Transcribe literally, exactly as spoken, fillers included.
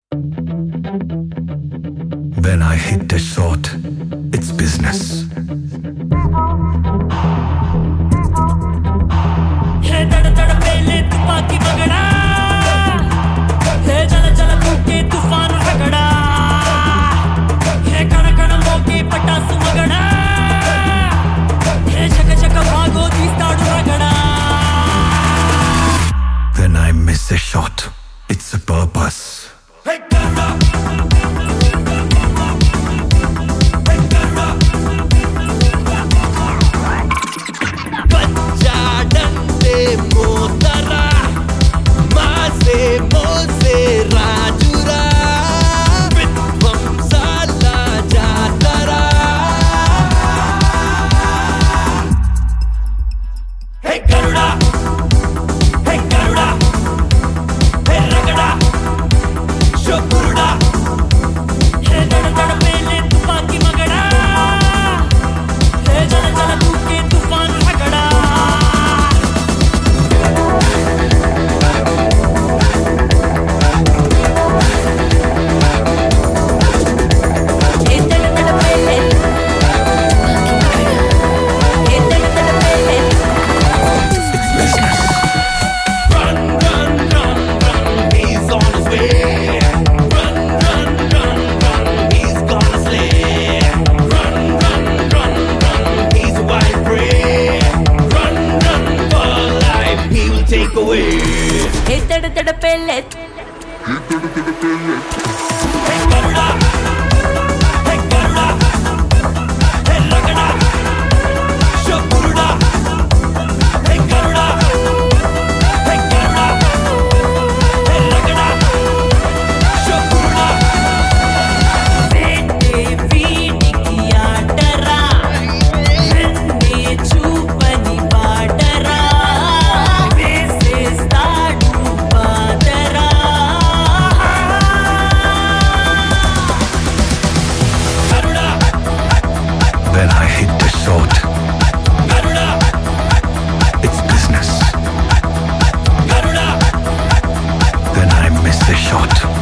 When I hit the shot, it's business. Hey तड़ तड़ पेले तुपाकी मगड़ा, hey जल जल फूके तूफान रगड़ा, hey कण कण मोके पटासु मगड़ा, hey शक शक भागो तीस्ताडु रगड़ा. When I miss a shot, it's a purpose. Hey Karma. Take away. Hey, tada tada pellet. Hey, tada tada pellet. Hey, Garuda. Hey, Garuda. Hey, Ragada. Shakuruda. Hey, Garuda. Hey, Garuda. Hey, Ragada. Shakuruda. Vete veediki aatara. Nenne choopani paadara. When I hit the shot, it's business. When I miss a shot,